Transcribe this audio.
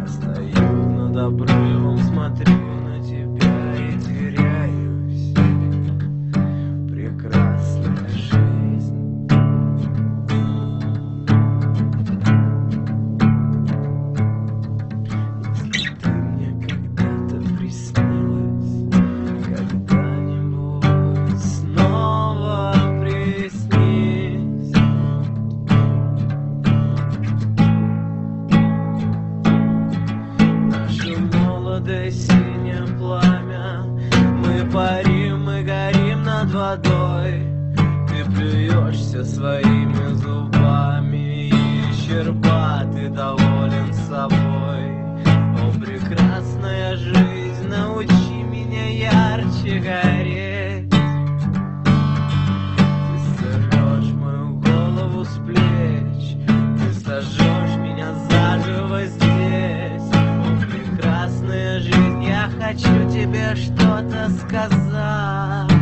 Стою над обрывом, смотрю на тебя и теряюсь. Прекрасная жизнь. Если ты мне когда-то приснилась, когда-нибудь снова приснись. Наше молодое синее пламя, мы парим, мы горим над водой. Ты плюешься своими зубами и щербатый доволен собой. О, прекрасная жизнь, научи меня ярче гореть. Ты сорвешь мою голову с плеч, ты сожжешь меня заживо здесь. О, прекрасная жизнь, я хочу тебе что-то сказать.